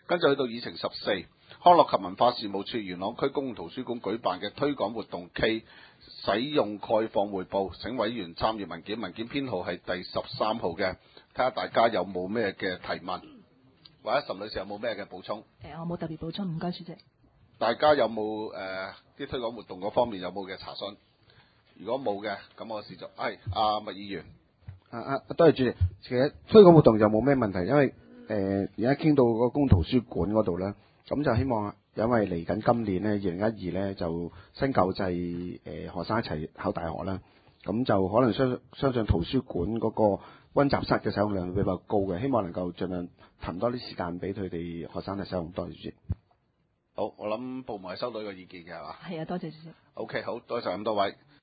跟住去到議程14，康樂及文化事務處元朗區公共圖書館舉辦嘅推廣活動暨使用概況匯報，請委員參閱文件，文件編號係第13號嘅，睇下大家有冇咩嘅提問，或者岑女士有冇咩嘅補充？ 我冇特別補充，唔該主席。 大家有冇啲推廣活動嗰方面有冇嘅查詢？如果冇嘅，咁我視作係阿麥議員。 多謝主席。其實推廣活動就冇咩問題，因為而家傾到個公圖書館嗰度咧，咁就希望因為嚟緊今年咧2012咧就新舊制學生一齊考大學啦，咁就可能相信圖書館嗰個溫習室嘅使用量會比較高嘅，希望能夠盡量騰多啲時間俾佢哋學生嚟使用。多謝主席。 好，我諗部門係收到呢個意見嘅係嘛？ 係啊，多謝主席。 OK， 好，多謝咁多位。